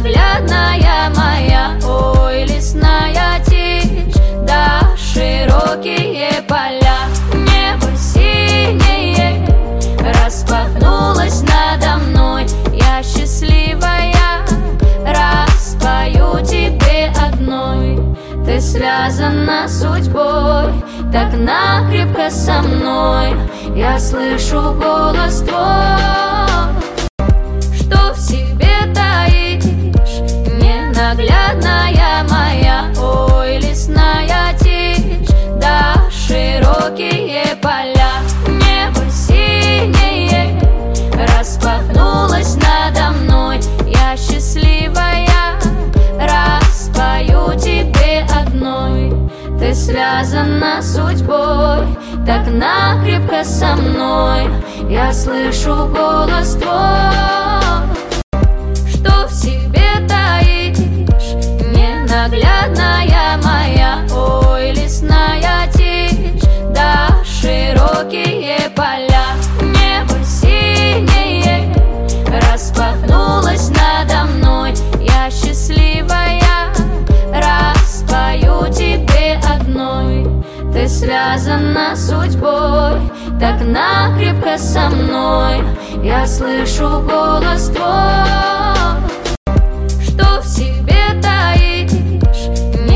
ненаглядная моя. Ой, лесная тишь, да широкие поля. Небо синее распахнулось надо мной. Я счастливая, раз пою тебе одной. Ты связана судьбой, так накрепко со мной. Я слышу голос твой, что в себе таишь, ненаглядная моя. Ой, лесная тишь, да широкие поля. Небо синее распахнулось надо мной. Я счастливая, раз пою тебе одной. Ты связана судьбой, так накрепко со мной. Я слышу голос твой, что в себе таишь, ненаглядная моя. Ой, лесная тишь, да широкие поля. Небо синее распахнулось надо мной. Я счастливая, раз пою тебе одной. Ты связана судьбой, так накрепко со мной. Я слышу голос твой.